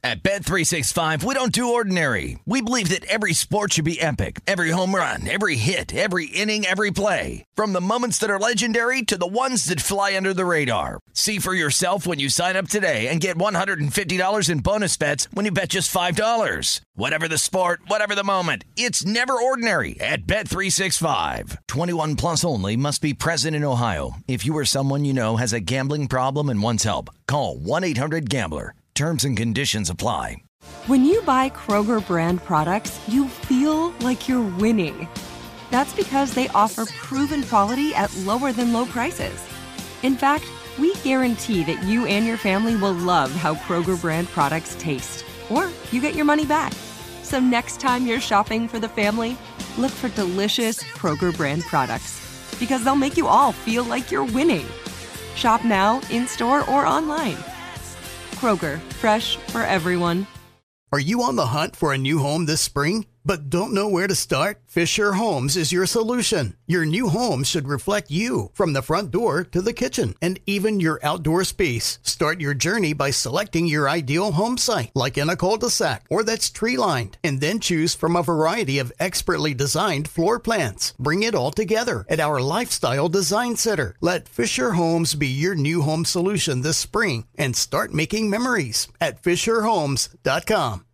At Bet365, we don't do ordinary. We believe that every sport should be epic. Every home run, every hit, every inning, every play. From the moments that are legendary to the ones that fly under the radar. See for yourself when you sign up today and get $150 in bonus bets when you bet just $5. Whatever the sport, whatever the moment, it's never ordinary at Bet365. 21 plus only. Must be present in Ohio. If you or someone you know has a gambling problem and wants help, call 1-800-GAMBLER. Terms and conditions apply. When you buy Kroger brand products, you feel like you're winning. That's because they offer proven quality at lower than low prices. In fact, we guarantee that you and your family will love how Kroger brand products taste, or you get your money back. So next time you're shopping for the family, look for delicious Kroger brand products, because they'll make you all feel like you're winning. Shop now, in-store, or online. Kroger, fresh for everyone. Are you on the hunt for a new home this spring, but don't know where to start? Fisher Homes is your solution. Your new home should reflect you, from the front door to the kitchen, and even your outdoor space. Start your journey by selecting your ideal home site, like in a cul-de-sac or that's tree-lined, and then choose from a variety of expertly designed floor plans. Bring it all together at our Lifestyle Design Center. Let Fisher Homes be your new home solution this spring and start making memories at FisherHomes.com.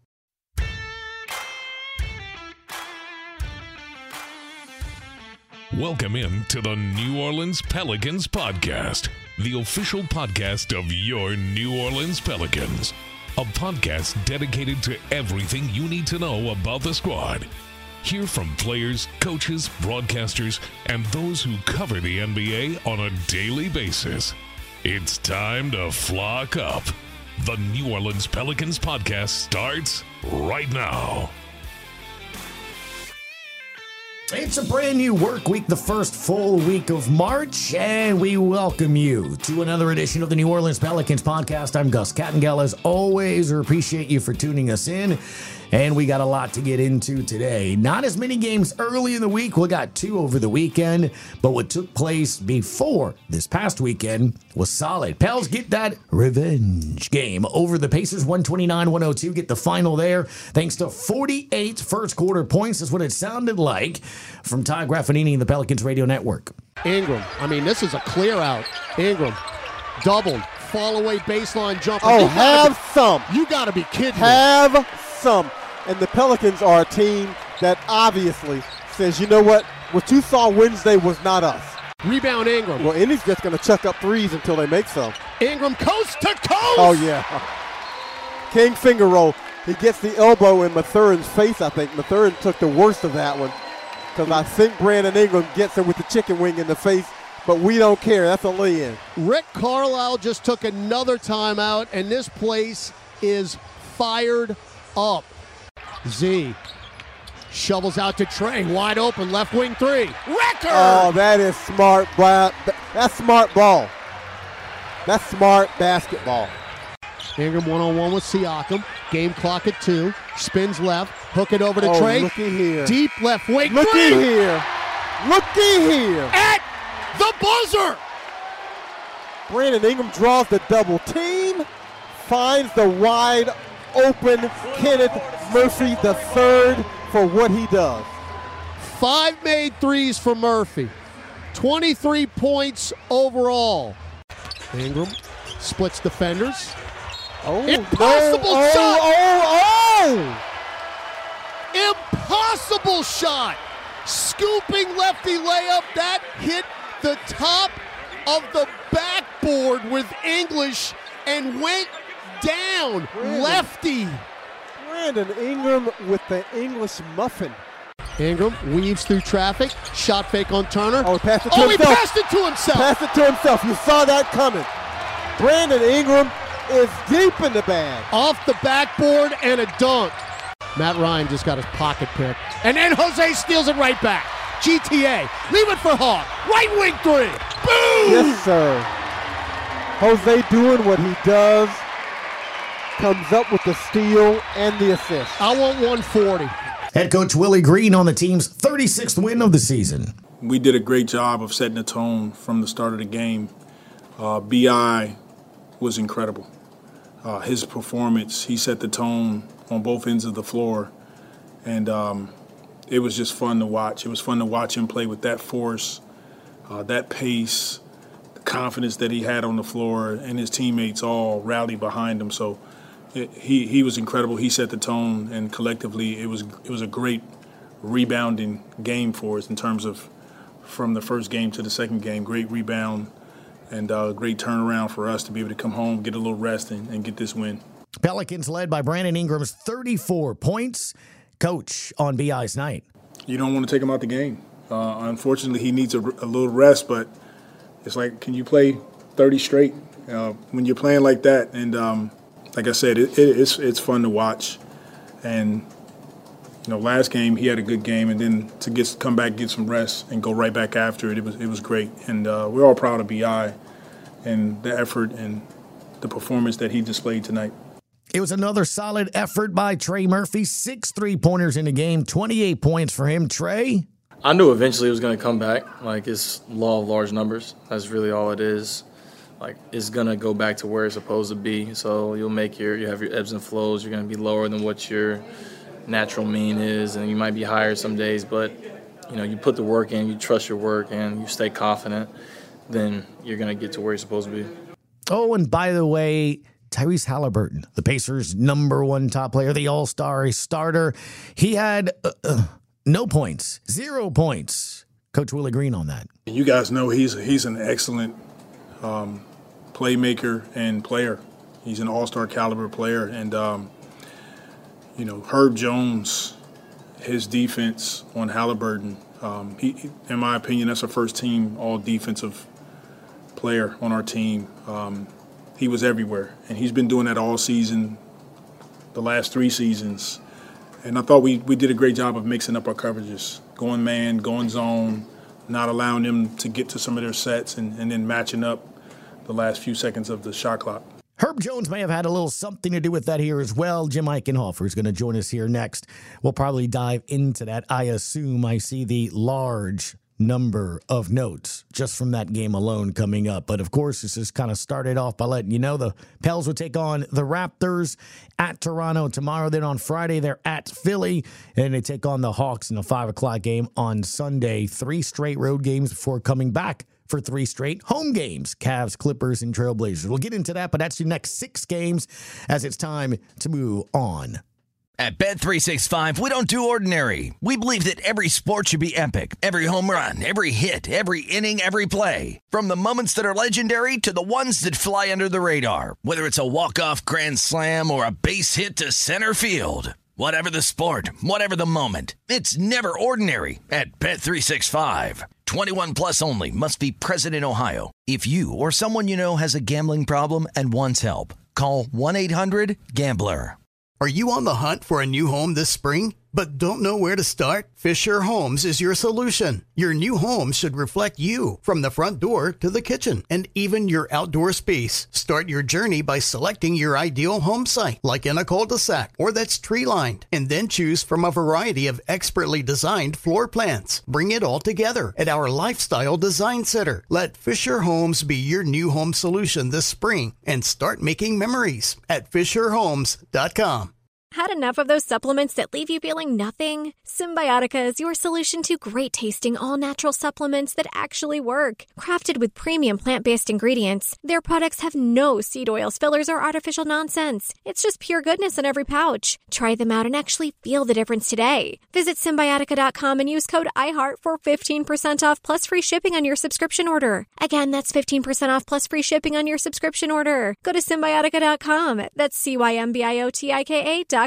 Welcome in to the New Orleans Pelicans podcast, the official podcast of your New Orleans Pelicans. A podcast dedicated to everything you need to know about the squad. Hear from players, coaches, broadcasters, and those who cover the NBA on a daily basis. It's time to flock up. The New Orleans Pelicans podcast starts right now. It's a brand new work week, the first full week of March, and we welcome you to another edition of the New Orleans Pelicans podcast. I'm Gus Kattengell. As always, we appreciate you for tuning us in, and we got a lot to get into today. Not as many games early in the week. We got 2 over the weekend, but what took place before this past weekend was solid. Pels get that revenge game over the Pacers, 129-102. Get the final there thanks to 48 first quarter points. That's what it sounded like from Ty Graffanini and the Pelicans Radio Network. Ingram, this is a clear out. Ingram, doubled, fall away baseline jumper. Oh, have some. You got to be kidding me. Have some. And the Pelicans are a team that obviously says, you know what you saw Wednesday was not us. Rebound Ingram. Well, Indy's just going to chuck up threes until they make some. Ingram coast to coast. Oh, yeah. King finger roll. He gets the elbow in Mathurin's face, I think. Mathurin took the worst of that one because I think Brandon Ingram gets him with the chicken wing in the face, but we don't care. That's a lay-in. Rick Carlisle just took another timeout, and this place is fired up. Z shovels out to Trey, wide open, left wing 3. Record! Oh, that is smart. That's smart ball. That's smart basketball. Ingram one-on-one with Siakam. Game clock at 2. Spins left. Hook it over to Trey. Looky here. Deep left wing 3. Looky here. Looky here. At the buzzer. Brandon Ingram draws the double team. Finds the wide open Kenneth Murphy III for what he does. 5 made threes for Murphy. 23 points overall. Ingram splits defenders. Oh, impossible no. shot! Impossible shot! Scooping lefty layup. That hit the top of the backboard with English and went down. Lefty. Brandon Ingram with the English muffin. Ingram weaves through traffic. Shot fake on Turner. Oh, he passed it to himself. He passed it to himself. Passed it to himself. You saw that coming. Brandon Ingram is deep in the bag. Off the backboard and a dunk. Matt Ryan just got his pocket picked. And then Jose steals it right back. GTA. Leave it for Hawk. Right wing 3. Boom! Yes, sir. Jose doing what he does. Comes up with the steal and the assist. I want 140. Head coach Willie Green on the team's 36th win of the season. We did a great job of setting the tone from the start of the game. BI was incredible. his performance. He set the tone on both ends of the floor, and it was just fun to watch. It was fun to watch him play with that force, that pace, the confidence that he had on the floor, and his teammates all rallied behind him. So he was incredible. He set the tone, and collectively it was a great rebounding game for us in terms of from the first game to the second game. Great rebound and great turnaround for us to be able to come home, get a little rest, and get this win. Pelicans led by Brandon Ingram's 34 points. Coach on BI's night. You don't want to take him out the game. Unfortunately, he needs a little rest, but it's like, can you play 30 straight when you're playing like that? And like I said, it's fun to watch. And last game he had a good game, and then to come back, get some rest, and go right back after it. It was great, and we're all proud of BI and the effort and the performance that he displayed tonight. It was another solid effort by Trey Murphy. 6 3-pointers in the game, 28 points for him. Trey? I knew eventually it was going to come back. Like, it's law of large numbers. That's really all it is. Like, it's going to go back to where it's supposed to be. So you have your ebbs and flows. You're going to be lower than what your natural mean is, and you might be higher some days. But, you put the work in, you trust your work, and you stay confident, then you're going to get to where you're supposed to be. Oh, and by the way, Tyrese Halliburton, the Pacers' #1 top player, the All-Star starter, he had no points, 0 points. Coach Willie Green on that. You guys know he's an excellent playmaker and player. He's an All-Star caliber player, and Herb Jones, his defense on Halliburton, he, in my opinion, that's a first-team all-defensive player on our team. He was everywhere, and he's been doing that all season, the last 3 seasons. And I thought we did a great job of mixing up our coverages, going man, going zone, not allowing them to get to some of their sets, and then matching up the last few seconds of the shot clock. Herb Jones may have had a little something to do with that here as well. Jim Eichenhofer is going to join us here next. We'll probably dive into that. I assume I see the large number of notes just from that game alone coming up. But of course, this is kind of started off by letting you know the Pels will take on the Raptors at Toronto tomorrow. Then on Friday, they're at Philly, and they take on the Hawks in a 5 o'clock game on Sunday. 3 straight road games before coming back for 3 straight home games. Cavs, Clippers, and Trailblazers. We'll get into that, but that's your next 6 games as it's time to move on. At Bet365, we don't do ordinary. We believe that every sport should be epic. Every home run, every hit, every inning, every play. From the moments that are legendary to the ones that fly under the radar. Whether it's a walk-off grand slam or a base hit to center field. Whatever the sport, whatever the moment. It's never ordinary at Bet365. 21 plus only. Must be present in Ohio. If you or someone you know has a gambling problem and wants help, call 1-800-GAMBLER. Are you on the hunt for a new home this spring, but don't know where to start? Fisher Homes is your solution. Your new home should reflect you, from the front door to the kitchen, and even your outdoor space. Start your journey by selecting your ideal home site, like in a cul-de-sac or that's tree-lined, and then choose from a variety of expertly designed floor plans. Bring it all together at our Lifestyle Design Center. Let Fisher Homes be your new home solution this spring, and start making memories at FisherHomes.com. Had enough of those supplements that leave you feeling nothing? Symbiotica is your solution to great-tasting, all-natural supplements that actually work. Crafted with premium plant-based ingredients, their products have no seed oils, fillers, or artificial nonsense. It's just pure goodness in every pouch. Try them out and actually feel the difference today. Visit Symbiotica.com and use code IHEART for 15% off plus free shipping on your subscription order. Again, that's 15% off plus free shipping on your subscription order. Go to Symbiotica.com. That's CYMBIOTIKA.com.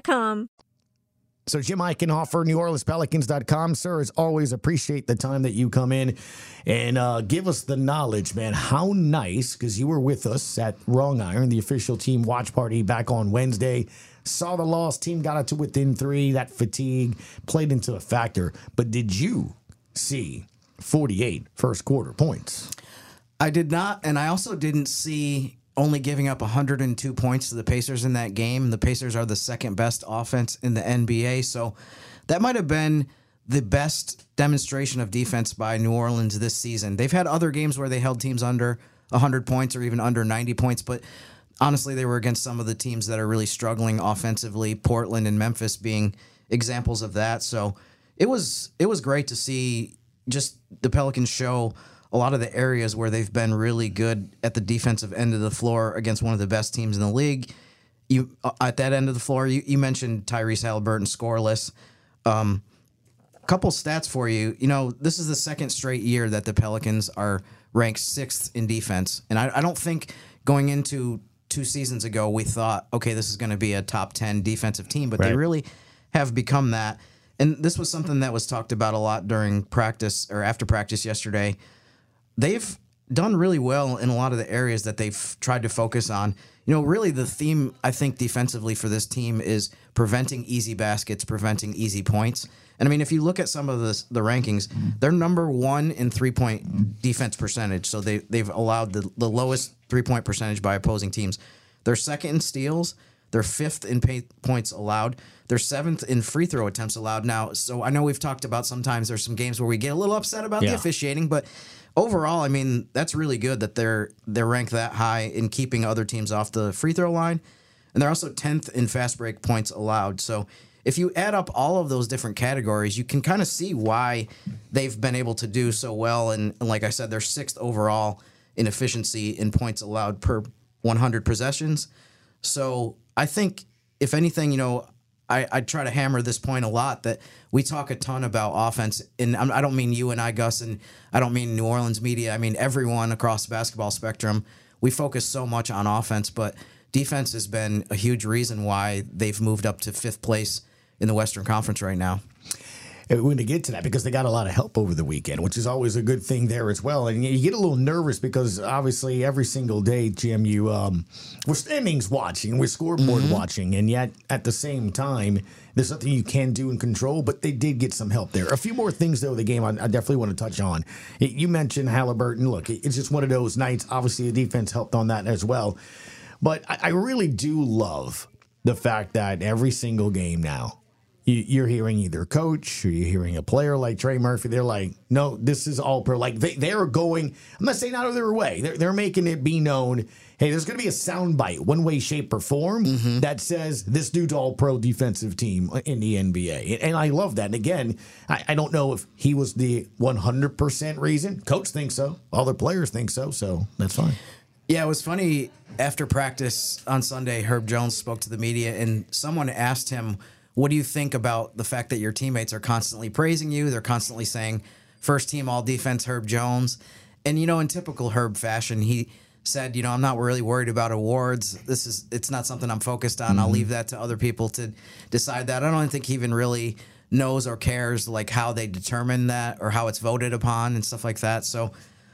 So Jim Eichenhofer, NewOrleansPelicans.com. Sir, as always, appreciate the time that you come in and give us the knowledge, man. How nice, because you were with us at Wrong Iron, the official team watch party back on Wednesday. Saw the loss, team got it to within 3. That fatigue played into a factor. But did you see 48 first quarter points? I did not, and I also didn't see only giving up 102 points to the Pacers in that game. The Pacers are the second best offense in the NBA, so that might have been the best demonstration of defense by New Orleans this season. They've had other games where they held teams under 100 points or even under 90 points, but honestly, they were against some of the teams that are really struggling offensively, Portland and Memphis being examples of that. So it was great to see just the Pelicans show a lot of the areas where they've been really good at the defensive end of the floor against one of the best teams in the league. You at that end of the floor, you mentioned Tyrese Halliburton scoreless. Couple stats for you. This is the second straight year that the Pelicans are ranked 6th in defense. And I don't think going into 2 seasons ago we thought, okay, this is going to be a top 10 defensive team, but they really have become that. And this was something that was talked about a lot during practice or after practice yesterday. They've done really well in a lot of the areas that they've tried to focus on. Really the theme, I think, defensively for this team is preventing easy baskets, preventing easy points. And, I mean, if you look at some of the rankings, they're number 1 in three-point defense percentage. So they've allowed the lowest three-point percentage by opposing teams. They're 2nd in steals. They're 5th in points allowed. They're 7th in free throw attempts allowed. Now, so I know we've talked about sometimes there's some games where we get a little upset about the officiating, but overall, I mean, that's really good that they're ranked that high in keeping other teams off the free throw line. And they're also 10th in fast break points allowed. So if you add up all of those different categories, you can kind of see why they've been able to do so well. And like I said, they're 6th overall in efficiency in points allowed per 100 possessions. So I think, if anything, I try to hammer this point a lot, that we talk a ton about offense. And I don't mean you and I, Gus, and I don't mean New Orleans media. I mean everyone across the basketball spectrum. We focus so much on offense, but defense has been a huge reason why they've moved up to 5th place in the Western Conference right now. We're going to get to that because they got a lot of help over the weekend, which is always a good thing there as well. And you get a little nervous because obviously every single day, Jim, we're standings watching, we're scoreboard watching, and yet at the same time, there's something you can do and control, but they did get some help there. A few more things, though, the game I definitely want to touch on. You mentioned Halliburton. Look, it's just one of those nights. Obviously, the defense helped on that as well. But I really do love the fact that every single game now, you're hearing either coach or you're hearing a player like Trey Murphy. They're like, no, this is all pro. Like they're going, I'm not saying out of their way. They're making it be known, hey, there's going to be a soundbite, one way, shape, or form that says this dude's all pro defensive team in the NBA. And I love that. And again, I don't know if he was the 100% reason. Coach thinks so. All the players think so. So that's fine. Yeah, it was funny. After practice on Sunday, Herb Jones spoke to the media and someone asked him, what do you think about the fact that your teammates are constantly praising you? They're constantly saying, first team all defense, Herb Jones. And, in typical Herb fashion, he said, I'm not really worried about awards. It's not something I'm focused on. I'll leave that to other people to decide that. I don't think he even really knows or cares like how they determine that or how it's voted upon and stuff like that. So,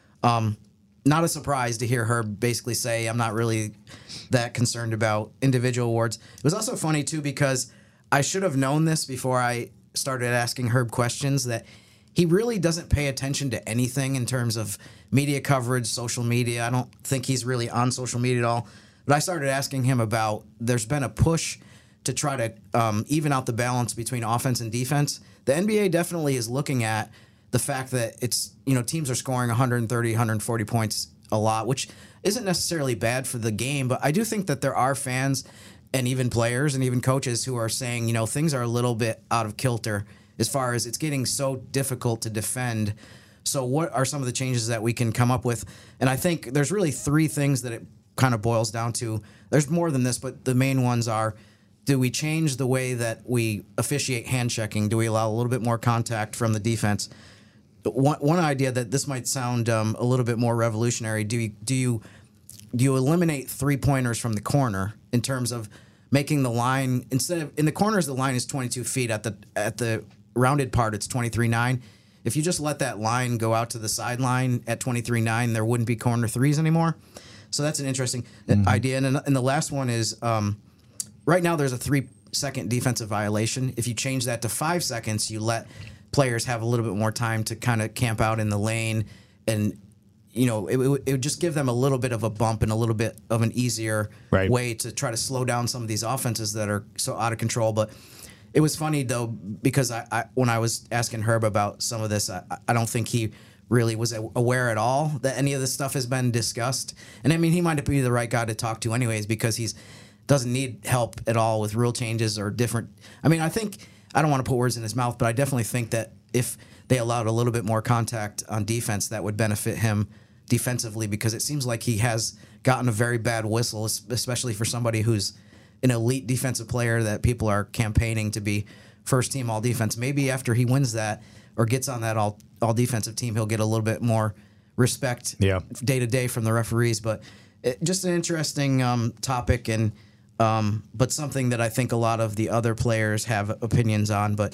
not a surprise to hear Herb basically say, I'm not really that concerned about individual awards. It was also funny, too, because I should have known this before I started asking Herb questions, that he really doesn't pay attention to anything in terms of media coverage, social media. I don't think he's really on social media at all. But I started asking him about, there's been a push to try to even out the balance between offense and defense. The NBA definitely is looking at the fact that it's, teams are scoring 130, 140 points a lot, which isn't necessarily bad for the game. But I do think that there are fans and even players and even coaches who are saying, things are a little bit out of kilter as far as it's getting so difficult to defend. So what are some of the changes that we can come up with? And I think there's really 3 things that it kind of boils down to. There's more than this, but the main ones are, do we change the way that we officiate hand checking? Do we allow a little bit more contact from the defense? One idea that this might sound a little bit more revolutionary, do you eliminate 3-pointers from the corner in terms of making the line, instead of in the corners the line is 22 feet, at the rounded part it's 23.9. If you just let that line go out to the sideline at 23.9, there wouldn't be corner threes anymore. So that's an interesting idea. And the last one is right now there's a 3-second defensive violation. If you change that to 5 seconds, you let players have a little bit more time to kind of camp out in the lane, and it would just give them a little bit of a bump and a little bit of an easier way to try to slow down some of these offenses that are so out of control. But it was funny, though, because I when I was asking Herb about some of this, I don't think he really was aware at all that any of this stuff has been discussed. And I mean, he might be the right guy to talk to anyways, because he's doesn't need help at all with rule changes or different. I mean, I don't want to put words in his mouth, but I definitely think that if they allowed a little bit more contact on defense, that would benefit him defensively, because it seems like he has gotten a very bad whistle, especially for somebody who's an elite defensive player that people are campaigning to be first team all defense. Maybe after he wins that or gets on that all defensive team, he'll get a little bit more respect day to day from the referees. But just an interesting topic, and but something that I think a lot of the other players have opinions on. But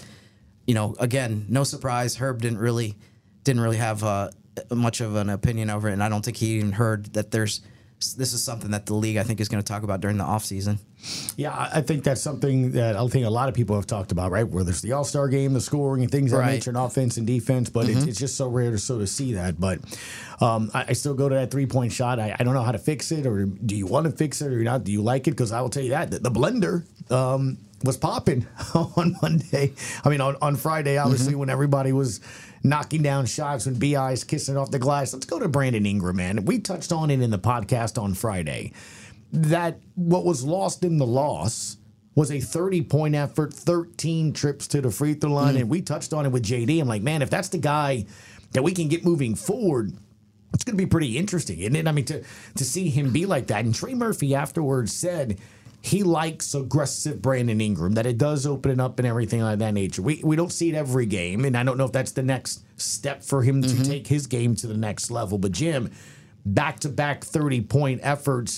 again, no surprise, Herb didn't really have much of an opinion over it, and I don't think he even heard that this is something that the league, I think, is going to talk about during the offseason. Yeah, I think that's something that I think a lot of people have talked about, right? Where there's the All-Star game, the scoring, and things of that nature, and offense and defense, but it's just so rare to see that. But I still go to that three-point shot. I don't know how to fix it, or do you want to fix it or not? Do you like it? Because I will tell you that the blender was popping on Monday. I mean, on Friday, obviously, when everybody was knocking down shots, when B.I.'s kissing off the glass. Let's go to Brandon Ingram, man. We touched on it in the podcast on Friday, that what was lost in the loss was a 30-point effort, 13 trips to the free throw line, and we touched on it with JD. I'm like, man, if that's the guy that we can get moving forward, it's going to be pretty interesting, isn't it? I mean, to see him be like that. And Trey Murphy afterwards said he likes aggressive Brandon Ingram, that it does open it up and everything like that nature. We don't see it every game, and I don't know if that's the next step for him to take his game to the next level. But Jim, back-to-back 30-point efforts.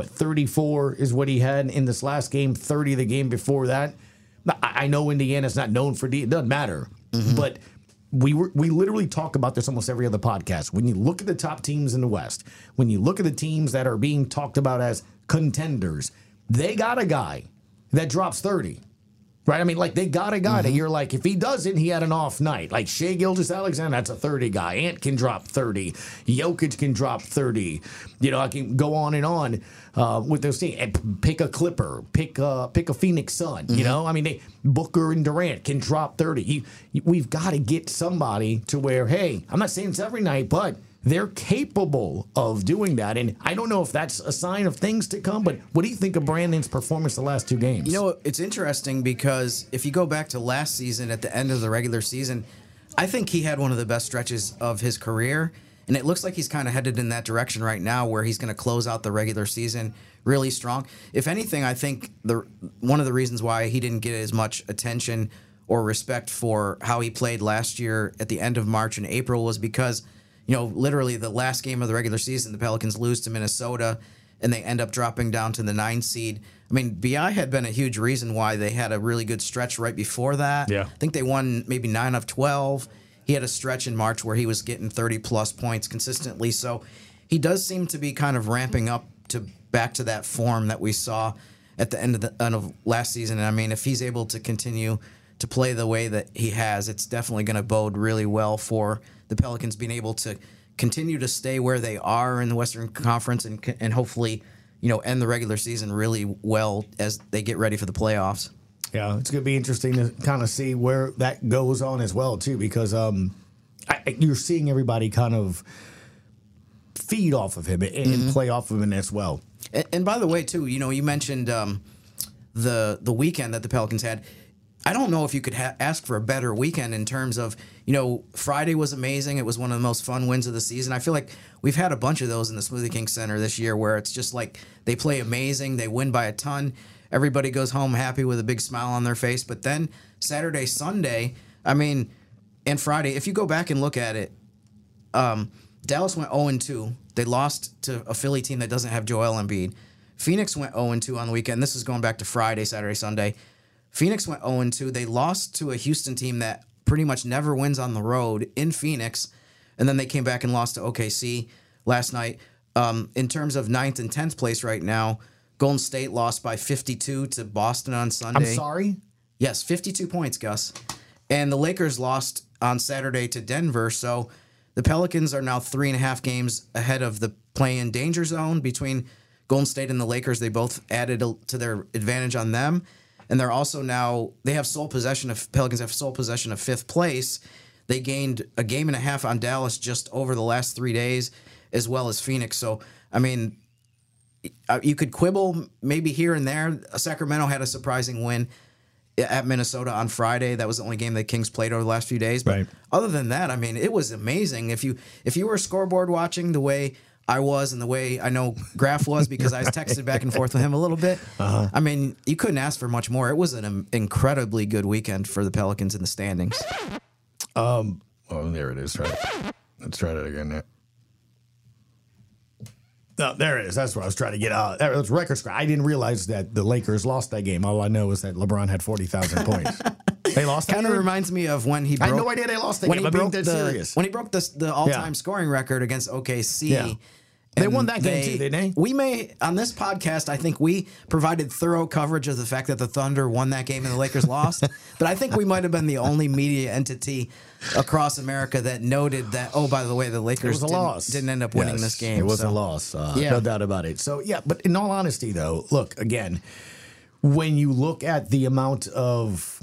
34 is what he had in this last game, 30 the game before that. I know Indiana's not known for it doesn't matter, but we literally talk about this almost every other podcast. When you look at the top teams in the West, when you look at the teams that are being talked about as contenders, they got a guy that drops 30, right? I mean, like, they got a guy that you're like, if he doesn't, he had an off night. Like Shai Gilgeous-Alexander, that's a 30 guy. Ant can drop 30. Jokic can drop 30. I can go on and on with those teams. Pick a Clipper. Pick a Phoenix Sun. I mean, Booker and Durant can drop 30. We've got to get somebody to where, hey, I'm not saying it's every night, but they're capable of doing that. And I don't know if that's a sign of things to come, but what do you think of Brandon's performance the last two games? It's interesting because if you go back to last season at the end of the regular season, I think he had one of the best stretches of his career. And it looks like he's kind of headed in that direction right now, where he's going to close out the regular season really strong. If anything, I think one of the reasons why he didn't get as much attention or respect for how he played last year at the end of March and April was because literally the last game of the regular season, the Pelicans lose to Minnesota, and they end up dropping down to the 9 seed. I mean, B.I. had been a huge reason why they had a really good stretch right before that. Yeah. I think they won maybe 9 of 12. He had a stretch in March where he was getting 30-plus points consistently. So he does seem to be kind of ramping up back to that form that we saw at the end of last season. And, I mean, if he's able to continue to play the way that he has, it's definitely going to bode really well for the Pelicans being able to continue to stay where they are in the Western Conference and hopefully, end the regular season really well as they get ready for the playoffs. Yeah, it's going to be interesting to kind of see where that goes on as well, too, because you're seeing everybody kind of feed off of him and play off of him as well. And by the way, too, you mentioned the weekend that the Pelicans had. I don't know if you could ask for a better weekend in terms of, Friday was amazing. It was one of the most fun wins of the season. I feel like we've had a bunch of those in the Smoothie King Center this year where it's just like they play amazing, they win by a ton, everybody goes home happy with a big smile on their face. But then Saturday, Sunday, and Friday, if you go back and look at it, Dallas went 0-2. They lost to a Philly team that doesn't have Joel Embiid. Phoenix went 0-2 on the weekend. This is going back to Friday, Saturday, Sunday. Phoenix went 0-2. They lost to a Houston team that pretty much never wins on the road in Phoenix, and then they came back and lost to OKC last night. In terms of 9th and 10th place right now, Golden State lost by 52 to Boston on Sunday. I'm sorry? Yes, 52 points, Gus. And the Lakers lost on Saturday to Denver, so the Pelicans are now 3.5 games ahead of the play-in danger zone between Golden State and the Lakers. They both added to their advantage on them. And they're also now, Pelicans have sole possession of 5th place. They gained a game and a half on Dallas just over the last 3 days, as well as Phoenix. So, I mean, you could quibble maybe here and there. Sacramento had a surprising win at Minnesota on Friday. That was the only game the Kings played over the last few days. But other than that, I mean, it was amazing. If you were scoreboard watching the way I was and the way I know Graf was, because I was texted back and forth with him a little bit, I mean, you couldn't ask for much more. It was an incredibly good weekend for the Pelicans in the standings. Oh, there it is. Right. Let's try that again. No, there it is. That's what I was trying to get out. That was record score. I didn't realize that the Lakers lost that game. All I know is that LeBron had 40,000 points. They lost. Kind of reminds me of when he broke. I had no idea they lost the game. When he broke the all-time scoring record against OKC. Yeah. They won that game too, didn't they? We may, on this podcast, I think we provided thorough coverage of the fact that the Thunder won that game and the Lakers lost. But I think we might have been the only media entity across America that noted that, oh, by the way, the Lakers didn't end up winning this game. It was a loss. No doubt about it. So, yeah, but in all honesty, though, look, again, when you look at the amount of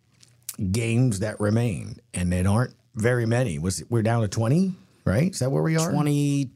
games that remain, and there aren't very many, we're down to 20? Right? Is that where we are? 21.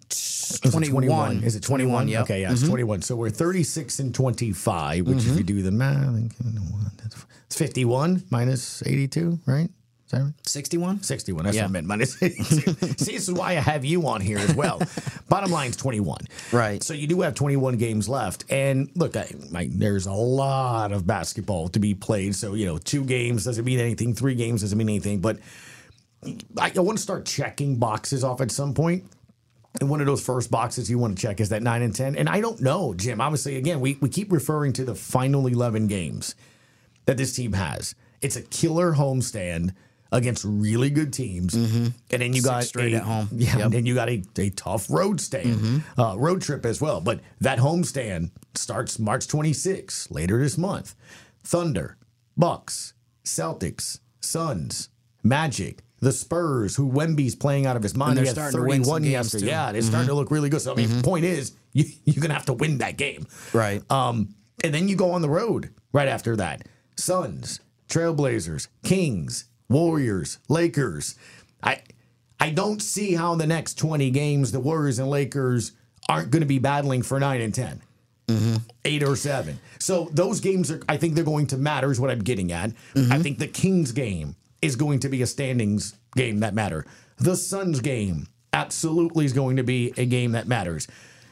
Is it 21? Yep. Okay, yeah, it's 21. So we're 36 and 25, which if you do the math, it's 51 minus 82, right? Is that right? 61? 61. That's what I meant. Minus 82. See, this is why I have you on here as well. Bottom line's 21. Right. So you do have 21 games left. And look, there's a lot of basketball to be played. So, 2 games doesn't mean anything. 3 games doesn't mean anything. But I want to start checking boxes off at some point. And one of those first boxes you want to check is that 9 and 10. And I don't know, Jim. Obviously, again, we keep referring to the final 11 games that this team has. It's a killer homestand against really good teams. Mm-hmm. And then you got straight at home. Yeah, and then you got a tough road stand, road trip as well. But that homestand starts March 26th, later this month. Thunder, Bucks, Celtics, Suns, Magic, the Spurs, who Wemby's playing out of his mind. They're starting to win some games too. Yeah, they're starting to look really good. So, I mean, the point is, you're going to have to win that game. Right. And then you go on the road right after that. Suns, Trailblazers, Kings, Warriors, Lakers. I don't see how the next 20 games, the Warriors and Lakers aren't going to be battling for 9 and 10. 8 or 7. So those games I think they're going to matter is what I'm getting at. I think the Kings game is going to be a standings game that matter. The Suns game absolutely is going to be a game that matters.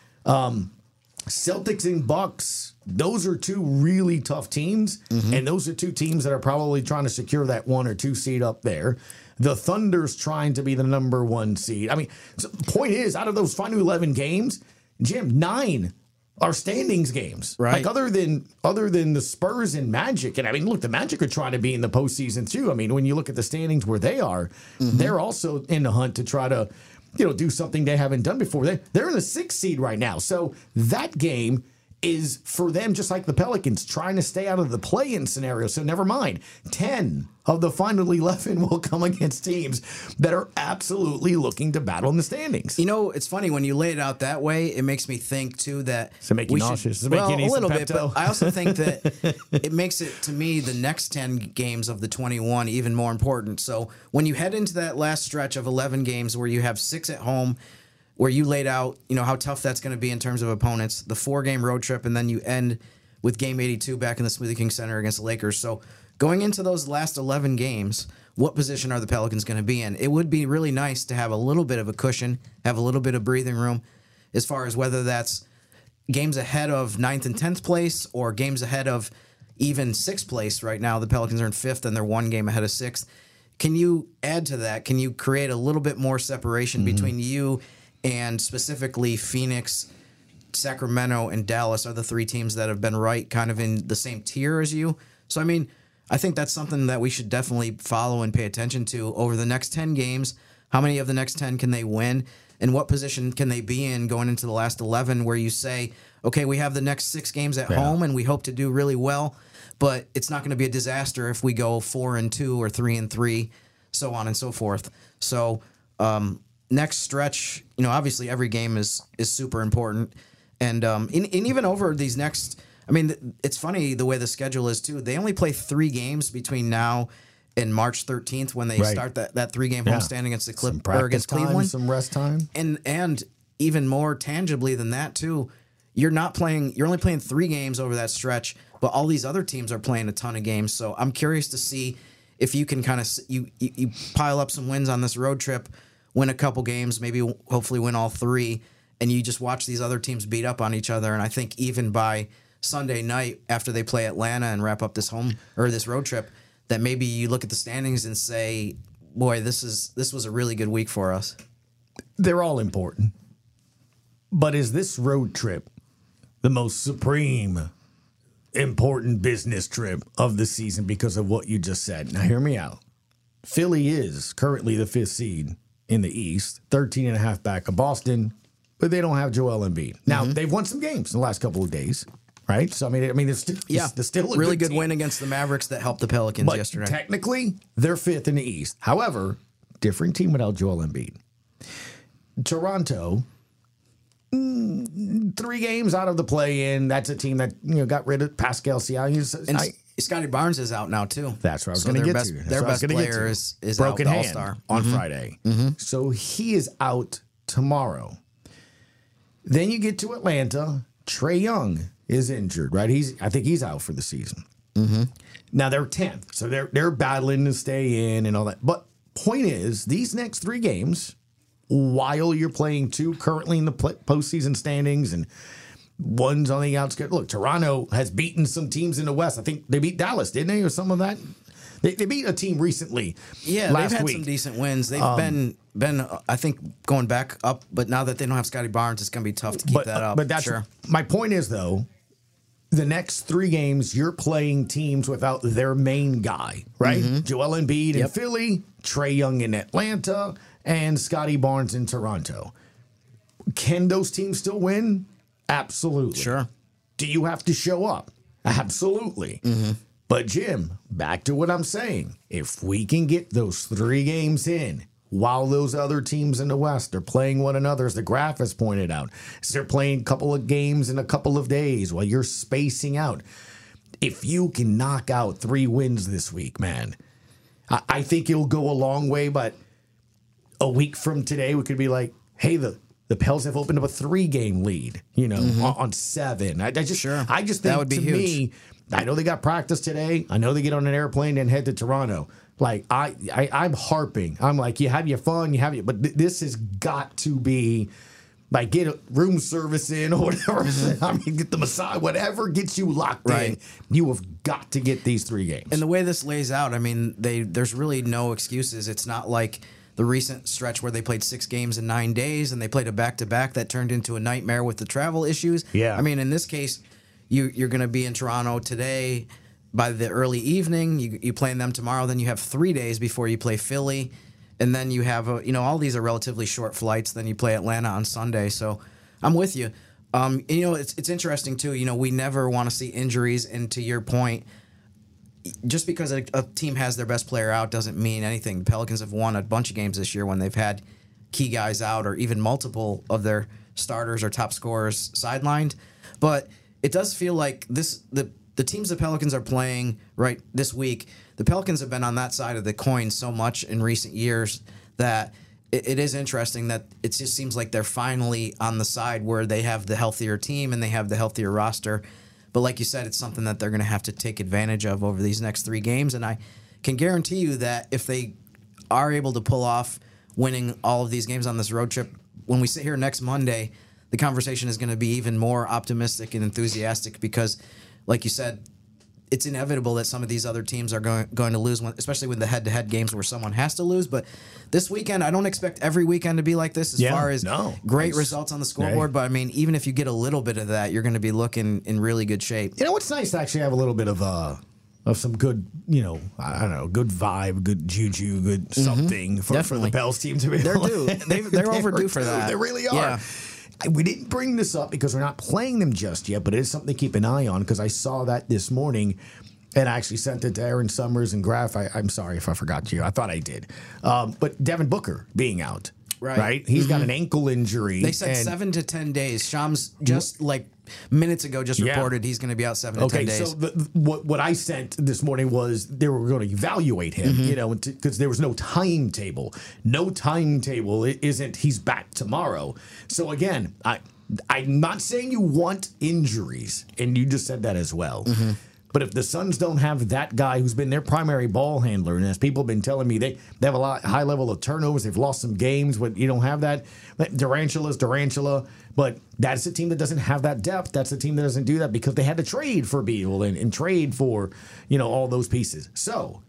Celtics and Bucks, those are 2 really tough teams, and those are 2 teams that are probably trying to secure that 1 or 2 seed up there. The Thunder's trying to be the number 1 seed. I mean, so the point is, out of those final 11 games, Jim, 9 are standings games, right? Like other than the Spurs and Magic, and I mean, look, the Magic are trying to be in the postseason too. I mean, when you look at the standings where they are, they're also in the hunt to try to, do something they haven't done before. They're in the 6th seed right now, so that game is for them just like the Pelicans trying to stay out of the play-in scenario. So never mind, 10 of the final 11 will come against teams that are absolutely looking to battle in the standings. It's funny when you lay it out that way. It makes me think too that does it make you nauseous? Does it make you need a little some bit, but I also think that it makes it to me the next 10 games of the 21 even more important. So when you head into that last stretch of 11 games where you have 6 at home, where you laid out, how tough that's going to be in terms of opponents, the 4-game road trip, and then you end with game 82 back in the Smoothie King Center against the Lakers. So going into those last 11 games, what position are the Pelicans going to be in? It would be really nice to have a little bit of a cushion, have a little bit of breathing room as far as whether that's games ahead of 9th and 10th place or games ahead of even 6th place. Right now, the Pelicans are in 5th and they're 1 game ahead of 6th. Can you add to that? Can you create a little bit more separation between you and specifically Phoenix, Sacramento, and Dallas are the 3 teams that have been right kind of in the same tier as you? So, I mean, I think that's something that we should definitely follow and pay attention to over the next 10 games. How many of the next 10 can they win? And what position can they be in going into the last 11 where you say, okay, we have the next 6 games at home and we hope to do really well, but it's not going to be a disaster if we go 4-2 or 3-3, so on and so forth. So, next stretch, obviously every game is super important. And even over these next, I mean, it's funny the way the schedule is too. They only play 3 games between now in March 13th when they Right. start that 3-game Yeah. homestand against the Some practice against time, Cleveland. some rest time. And even more tangibly than that too, you're only playing 3 games over that stretch, but all these other teams are playing a ton of games. So I'm curious to see if you can kind of you pile up some wins on this road trip, win a couple games, maybe hopefully win all 3, and you just watch these other teams beat up on each other. And I think even by Sunday night after they play Atlanta and wrap up this road trip, that maybe you look at the standings and say, boy, this was a really good week for us. They're all important. But is this road trip the most supreme important business trip of the season because of what you just said? Now, hear me out. Philly is currently the 5th seed in the East, 13.5 back of Boston, but they don't have Joel Embiid. Now, they've won some games in the last couple of days, right? So, I mean, it's still a really good team. win against the Mavericks that helped the Pelicans But yesterday. technically, they're 5th in the East. However, different team without Joel Embiid. Toronto, 3 games out of the play-in. That's a team that got rid of Pascal Siakam. And Scotty Barnes is out now too. That's what I was going to get to. Their best player is broken out, the hand All-Star on Friday. So he is out tomorrow. Then you get to Atlanta. Trae Young is injured, right? I think he's out for the season. Now they're 10th, so they're battling to stay in and all that. But point is, these next 3 games, while you're playing 2 currently in the postseason standings and one's on the outskirts. Look, Toronto has beaten some teams in the West. I think they beat Dallas, didn't they, or some of that? They beat a team recently. Yeah, last they've had week. some decent wins. They've been I think going back up, but now that they don't have Scotty Barnes, it's going to be tough to keep that up. But that's sure. My point is though, the next 3 games you're playing teams without their main guy, right? Joel Embiid in Philly, Trae Young in Atlanta, and Scotty Barnes in Toronto. Can those teams still win? Absolutely. Sure. Do you have to show up? Absolutely. But Jim, back to what I'm saying. If we can get those 3 games in while those other teams in the West are playing one another, as the graph has pointed out, so they're playing a couple of games in a couple of days while you're spacing out. If you can knock out 3 wins this week, man, I think it'll go a long way. But a week from today, we could be like, hey, the Pels have opened up a 3-game lead, on 7. I just think that would be to huge. me, I know they got practice today. I know they get on an airplane and head to Toronto. Like I'm harping. I'm like, you have your fun, but this has got to be like get a room service in or whatever. I mean, get the massage, whatever gets you locked in. You have got to get these 3 games. And the way this lays out, I mean, there's really no excuses. It's not like the recent stretch where they played 6 games in 9 days and they played a back-to-back that turned into a nightmare with the travel issues. Yeah. I mean, in this case, you're going to be in Toronto today by the early evening. You play them tomorrow. Then you have 3 days before you play Philly. And then you have, all these are relatively short flights. Then you play Atlanta on Sunday. So I'm with you. It's interesting, too. We never want to see injuries. And to your point, just because a team has their best player out doesn't mean anything. The Pelicans have won a bunch of games this year when they've had key guys out or even multiple of their starters or top scorers sidelined. But it does feel like the teams the Pelicans are playing right this week, the Pelicans have been on that side of the coin so much in recent years that it is interesting that it just seems like they're finally on the side where they have the healthier team and they have the healthier roster. But like you said, it's something that they're going to have to take advantage of over these next 3 games. And I can guarantee you that if they are able to pull off winning all of these games on this road trip, when we sit here next Monday, the conversation is going to be even more optimistic and enthusiastic because, like you said, it's inevitable that some of these other teams are going to lose, especially with the head-to-head games where someone has to lose. But this weekend, I don't expect every weekend to be like this as far as great results on the scoreboard. But, I mean, even if you get a little bit of that, you're going to be looking in really good shape. It's nice to actually have a little bit of some good, I don't know, good vibe, good juju, good something for the Pels team to be. They're due. They're overdue for that. They really are. Yeah. We didn't bring this up because we're not playing them just yet, but it is something to keep an eye on because I saw that this morning and I actually sent it to Aaron Summers and Graf. I'm sorry if I forgot you. I thought I did. But Devin Booker being out. right? He's got an ankle injury. They said 7 to 10 days. Shams just like minutes ago just reported he's going to be out 7 to 10 days. So what I sent this morning was they were going to evaluate him, because there was no timetable. No timetable. It isn't he's back tomorrow. So again, I'm not saying you want injuries, and you just said that as well. But if the Suns don't have that guy who's been their primary ball handler, and as people have been telling me, they have a high level of turnovers. They've lost some games, but you don't have that. Durantula's Durantula, but that's a team that doesn't have that depth. That's a team that doesn't do that because they had to trade for Beal and trade for, all those pieces. So,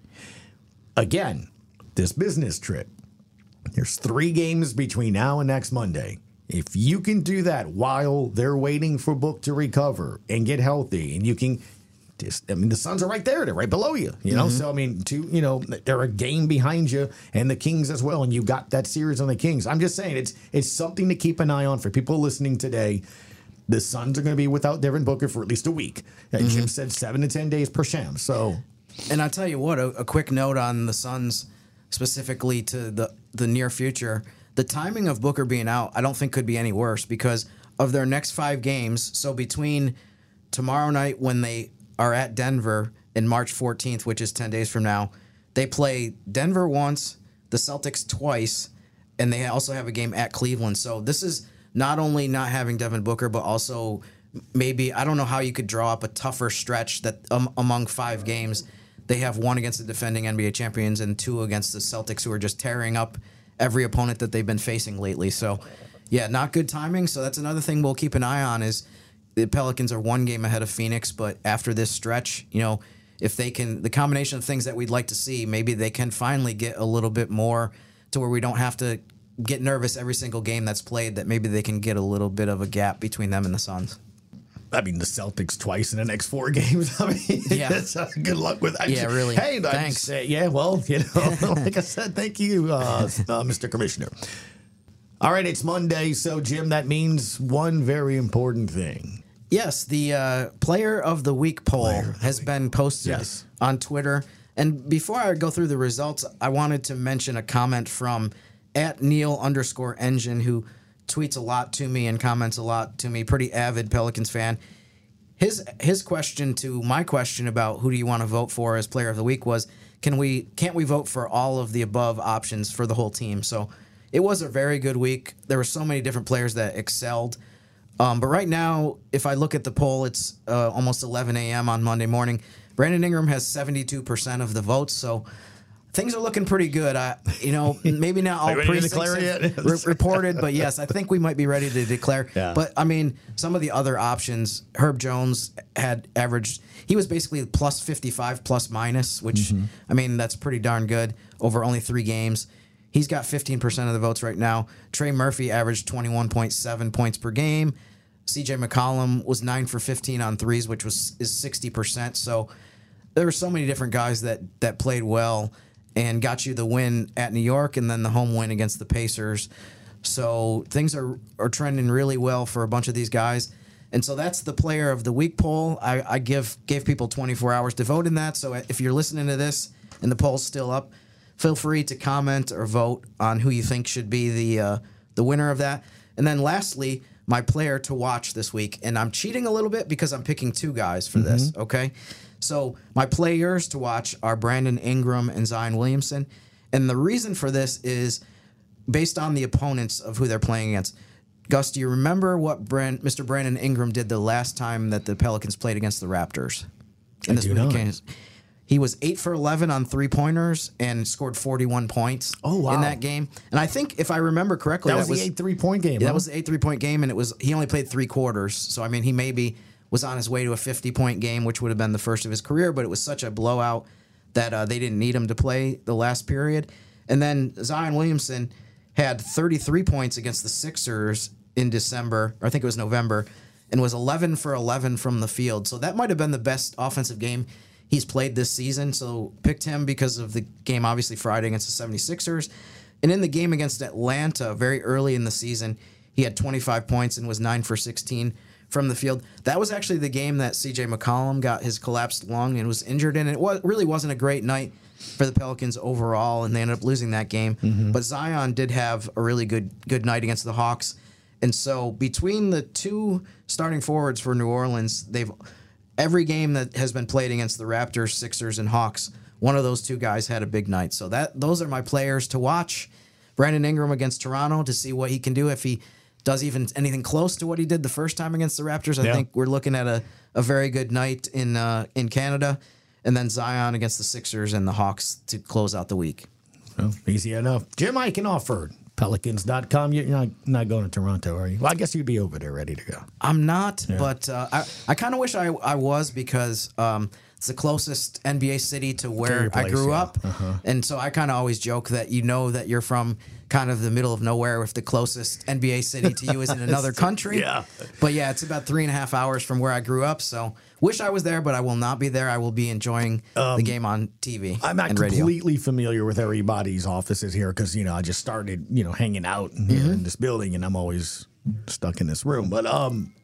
again, this business trip, there's 3 games between now and next Monday. If you can do that while they're waiting for Book to recover and get healthy, and you can... the Suns are right there. They're right below you, So, they're a game behind you and the Kings as well. And you got that series on the Kings. I'm just saying it's something to keep an eye on for people listening today. The Suns are going to be without Devin Booker for at least a week. And Jim said 7 to 10 days per Shams. So, and I'll tell you what, a quick note on the Suns specifically to the near future. The timing of Booker being out, I don't think could be any worse because of their next 5 games. So between tomorrow night when they are at Denver in March 14th, which is 10 days from now. They play Denver once, the Celtics twice, and they also have a game at Cleveland. So this is not only not having Devin Booker, but also maybe, I don't know how you could draw up a tougher stretch that among 5 games. They have 1 against the defending NBA champions and 2 against the Celtics, who are just tearing up every opponent that they've been facing lately. So, yeah, not good timing. So that's another thing we'll keep an eye on is the Pelicans are 1 game ahead of Phoenix, but after this stretch, if they can, the combination of things that we'd like to see, maybe they can finally get a little bit more to where we don't have to get nervous every single game that's played, that maybe they can get a little bit of a gap between them and the Suns. The Celtics twice in the next 4 games. That's, good luck with that. Yeah, really. Hey, thanks. Like I said, thank you, Mr. Commissioner. All right, it's Monday, so Jim, that means one very important thing. Yes, the Player of the Week poll has been posted on Twitter. And before I go through the results, I wanted to mention a comment from @Neil_Engine, who tweets a lot to me and comments a lot to me, pretty avid Pelicans fan. His question to my question about who do you want to vote for as Player of the Week was, can't we vote for all of the above options for the whole team? So it was a very good week. There were so many different players that excelled. But right now, if I look at the poll, it's almost 11 a.m. on Monday morning. Brandon Ingram has 72% of the votes, so things are looking pretty good. Maybe not all precincts reported, but yes, I think we might be ready to declare. Yeah. But, some of the other options, Herb Jones had averaged, he was basically plus 55 plus minus, which, that's pretty darn good over only 3 games. He's got 15% of the votes right now. Trey Murphy averaged 21.7 points per game. CJ McCollum was 9 for 15 on threes, which is 60%. So there were so many different guys that played well and got you the win at New York and then the home win against the Pacers. So things are trending really well for a bunch of these guys. And so that's the Player of the Week poll. I gave people 24 hours to vote in that. So if you're listening to this and the poll's still up, feel free to comment or vote on who you think should be the winner of that. And then lastly, my player to watch this week. And I'm cheating a little bit because I'm picking 2 guys for this, okay? So my players to watch are Brandon Ingram and Zion Williamson. And the reason for this is based on the opponents of who they're playing against. Gus, do you remember what Mr. Brandon Ingram did the last time that the Pelicans played against the Raptors? I do not. He was 8 for 11 on 3-pointers and scored 41 points in that game. And I think, if I remember correctly, that was the 8 3-point game. Yeah, that was the 8 3-point game, and he only played 3 quarters. So, he maybe was on his way to a 50-point game, which would have been the first of his career, but it was such a blowout that they didn't need him to play the last period. And then Zion Williamson had 33 points against the Sixers in December, or I think it was November, and was 11 for 11 from the field. So that might have been the best offensive game he's played this season, so picked him because of the game, obviously, Friday against the 76ers. And in the game against Atlanta, very early in the season, he had 25 points and was 9 for 16 from the field. That was actually the game that C.J. McCollum got his collapsed lung and was injured in. It really wasn't a great night for the Pelicans overall, and they ended up losing that game. But Zion did have a really good night against the Hawks. And so between the two starting forwards for New Orleans, every game that has been played against the Raptors, Sixers, and Hawks, one of those two guys had a big night. So those are my players to watch. Brandon Ingram against Toronto to see what he can do. If he does even anything close to what he did the first time against the Raptors, I think we're looking at a very good night in Canada. And then Zion against the Sixers and the Hawks to close out the week. Well, easy enough. Jim Eichenhofer, Pelicans.com. You're not going to Toronto, are you? Well, I guess you'd be over there ready to go. I'm not, but I kind of wish I was because it's the closest NBA city to where I grew up. And so I kind of always joke that that you're from kind of the middle of nowhere if the closest NBA city to you is in another country. But yeah, it's about 3.5 hours from where I grew up. So wish I was there, but I will not be there. I will be enjoying the game on TV. I'm not completely familiar with everybody's offices here because, I just started, hanging out here in this building and I'm always stuck in this room. But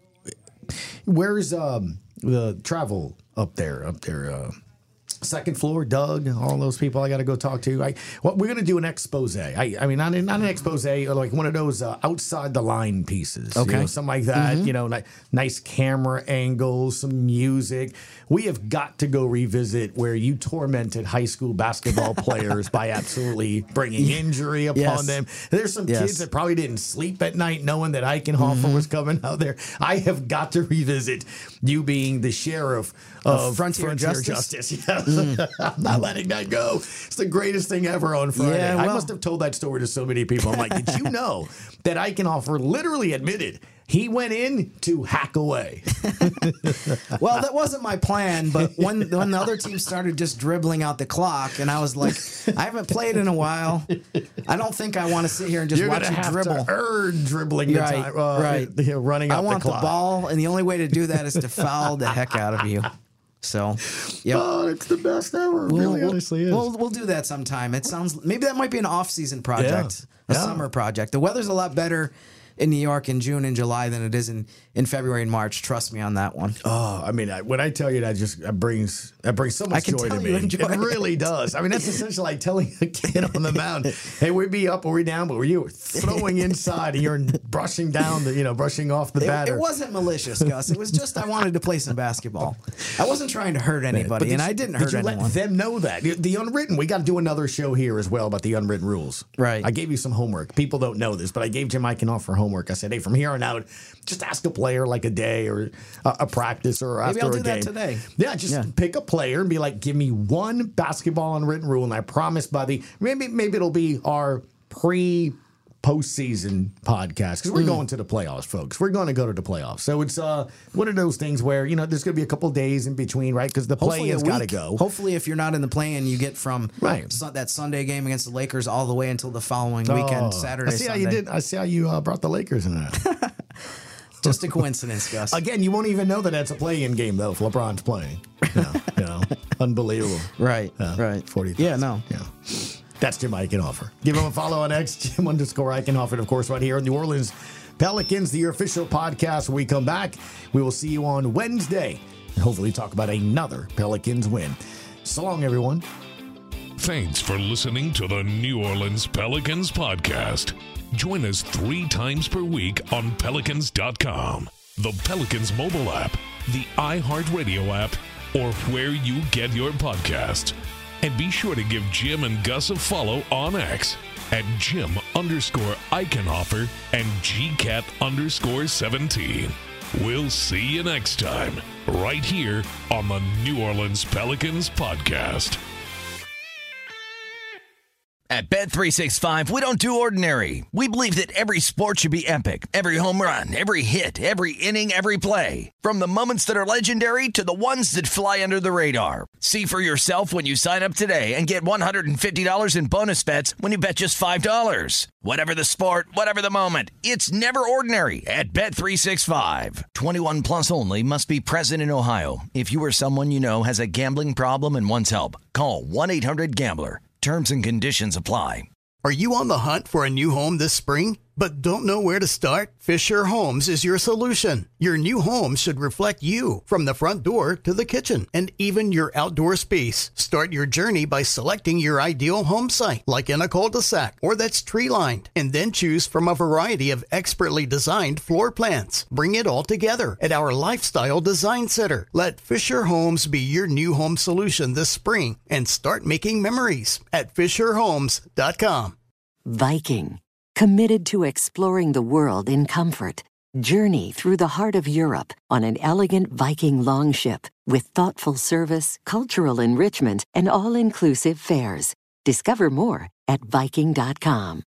where's the travel up there? Second floor, Doug, all those people I got to go talk to. We're going to do an expose. I mean, not an expose, like one of those outside the line pieces. Okay. Something like that. Like nice camera angles, some music. We have got to go revisit where you tormented high school basketball players by absolutely bringing injury upon them. There's some kids that probably didn't sleep at night knowing that Eichenhofer was coming out there. I have got to revisit you being the sheriff of Frontier Justice. I'm not letting that go. It's the greatest thing ever on Friday. Yeah, I must have told that story to so many people. I'm like, did you know that Eichenhofer literally admitted he went in to hack away? Well, that wasn't my plan, but when the other team started just dribbling out the clock, and I was like, I haven't played in a while. I don't think I want to sit here and just watch you dribble. To earn dribbling the time, running out the clock. I want the ball, and the only way to do that is to foul the heck out of you. So, it's the best ever. Honestly is. We'll do that sometime. It sounds maybe that might be an off-season project, a summer project. The weather's a lot better in New York in June and July than it is in February and March. Trust me on that one. Oh, I mean, when I tell you that brings so much joy to me. It really does. I mean, that's essentially like telling a kid on the mound, "Hey, we'd be up or we down, but you were throwing inside and you're brushing down brushing off the batter." It wasn't malicious, Gus. It was just I wanted to play some basketball. I wasn't trying to hurt anybody, and I didn't hurt anyone. Let them know that the unwritten. We got to do another show here as well about the unwritten rules. Right. I gave you some homework. People don't know this, but I gave Jim Eichenhofer homework. I said, "Hey, from here on out, just ask a player like a day or a practice or after a game. Maybe I'll do that today. Yeah, just pick a player and be like, give me one basketball unwritten rule, and I promise by maybe it'll be our postseason podcast because we're going to the playoffs, folks. We're going to go to the playoffs. So it's one of those things where there's going to be a couple days in between, right? Because the play has got to go. Hopefully, if you're not in the play-in, you get from that Sunday game against the Lakers all the way until the following weekend, Saturday. I see how you did. I see how you brought the Lakers in that. Just a coincidence, Gus. Again, you won't even know that that's a play-in game though if LeBron's playing. Unbelievable. Right. 40. Yeah. No. Yeah. That's Jim Eichenhofer. Give him a follow on X, Jim_Eichenhofer. And of course, right here in New Orleans Pelicans, the official podcast. When we come back, we will see you on Wednesday and hopefully talk about another Pelicans win. So long, everyone. Thanks for listening to the New Orleans Pelicans podcast. Join us 3 times per week on Pelicans.com, the Pelicans mobile app, the iHeartRadio app, or where you get your podcasts. And be sure to give Jim and Gus a follow on X at Jim_Eichenhofer and GCat_17. We'll see you next time, right here on the New Orleans Pelicans podcast. At Bet365, we don't do ordinary. We believe that every sport should be epic. Every home run, every hit, every inning, every play. From the moments that are legendary to the ones that fly under the radar. See for yourself when you sign up today and get $150 in bonus bets when you bet just $5. Whatever the sport, whatever the moment, it's never ordinary at Bet365. 21 plus only. Must be present in Ohio. If you or someone you know has a gambling problem and wants help, call 1-800-GAMBLER. Terms and conditions apply. Are you on the hunt for a new home this spring? but don't know where to start? Fisher Homes is your solution. Your new home should reflect you from the front door to the kitchen and even your outdoor space. Start your journey by selecting your ideal home site, like in a cul-de-sac or that's tree-lined, and then choose from a variety of expertly designed floor plans. Bring it all together at our Lifestyle Design Center. Let Fisher Homes be your new home solution this spring and start making memories at FisherHomes.com. Viking, committed to exploring the world in comfort. Journey through the heart of Europe on an elegant Viking longship with thoughtful service, cultural enrichment, and all-inclusive fares. Discover more at Viking.com.